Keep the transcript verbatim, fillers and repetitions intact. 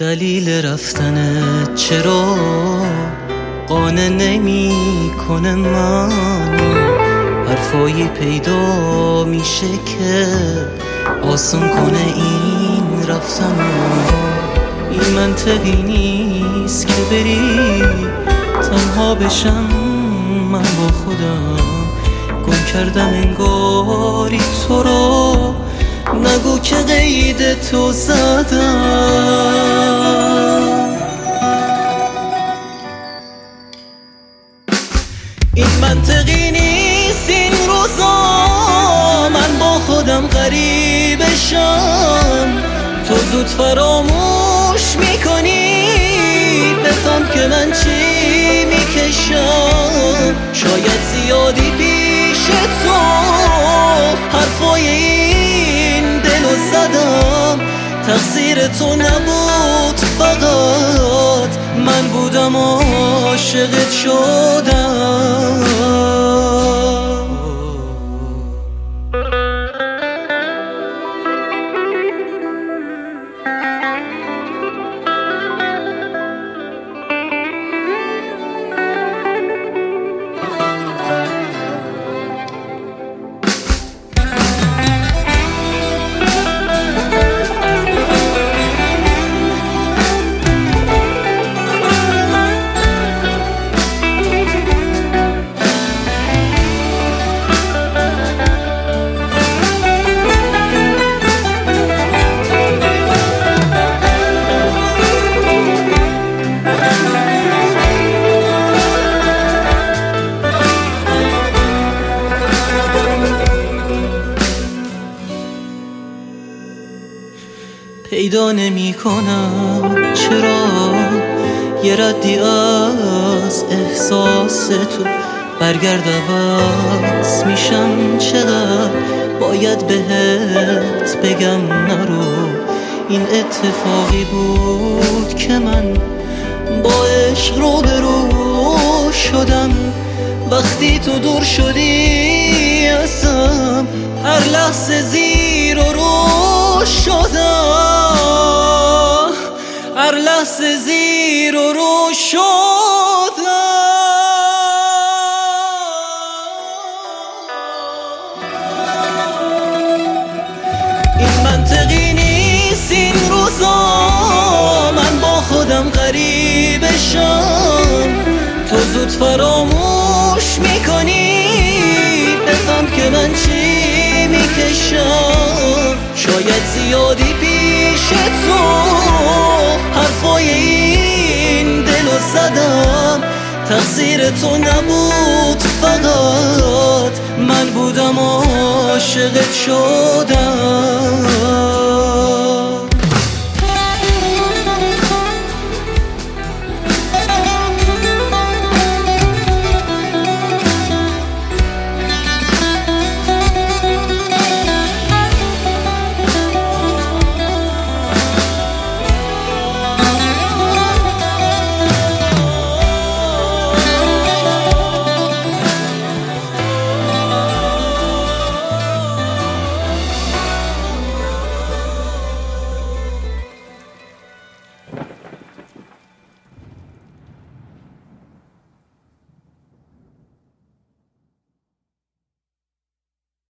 دلیل رفتنت چرا قانع نمی کنه منو؟ حرفایی پیدا میشه که آسان کنه این رفتنو. این منطقی نیست که بری تنها بشم من با خودم. گم کردم انگاری تو رو، نگو که قید تو زدم. این منطقی نیست این روزا من با خودم غریبشم. تو زود فراموش میکنی بفهم که من چی میکشم. شاید زیادی پیش تو حرفای این دلو زدم. تقصیر تو نبود فقط من بودم عاشقت شدم. پیدا نمی کنم چرا یه ردی از احساس تو برگرد عوض میشم. چقدر باید بهت بگم نرو. این اتفاقی بود که من با عشق روبرو شدم. وقتی تو دور شدی ازم هر لحظه زیر و رو شدم. هر لحظه زیر و رو شدم. این منطقی نیست این روزا من با خودم غریبشم. تو زود فراموش میکنی بفهم که من چی میکشم. شاید زیادی پیش تو حرفای این دلو زدم. تقصیر تو نبود فقط من بودم عاشقت شدم.